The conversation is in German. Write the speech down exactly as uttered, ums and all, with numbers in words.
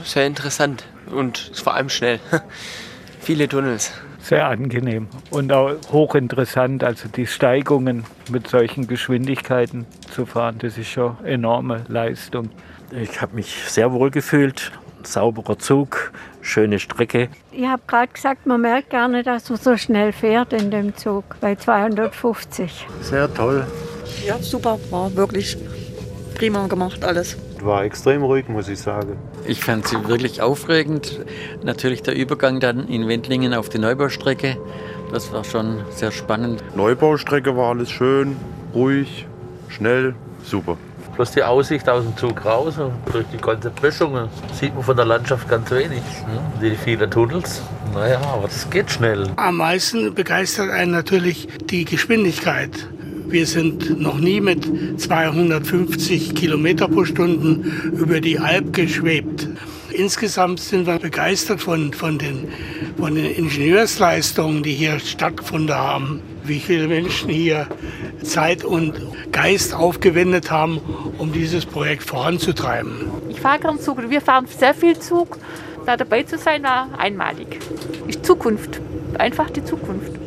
sehr interessant und vor allem schnell. Viele Tunnels. Sehr angenehm und auch hochinteressant, also die Steigungen mit solchen Geschwindigkeiten zu fahren, das ist schon eine enorme Leistung. Ich habe mich sehr wohl gefühlt, sauberer Zug, schöne Strecke. Ich habe gerade gesagt, man merkt gar nicht, dass man so schnell fährt in dem Zug, bei zweihundertfünfzig. Sehr toll. Ja, super, war wirklich prima gemacht alles. War extrem ruhig, muss ich sagen. Ich fand sie wirklich aufregend. Natürlich der Übergang dann in Wendlingen auf die Neubaustrecke, das war schon sehr spannend. Neubaustrecke war alles schön, ruhig, schnell, super. Bloß die Aussicht aus dem Zug raus und durch die ganze Böschung sieht man von der Landschaft ganz wenig. Die vielen Tunnels, naja, aber das geht schnell. Am meisten begeistert einen natürlich die Geschwindigkeit. Wir sind noch nie mit zweihundertfünfzig Kilometer pro Stunde über die Alp geschwebt. Insgesamt sind wir begeistert von, von, den, von den Ingenieursleistungen, die hier stattgefunden haben. Wie viele Menschen hier Zeit und Geist aufgewendet haben, um dieses Projekt voranzutreiben. Ich fahre gern Zug und wir fahren sehr viel Zug. Da dabei zu sein war einmalig. Ist Zukunft, einfach die Zukunft.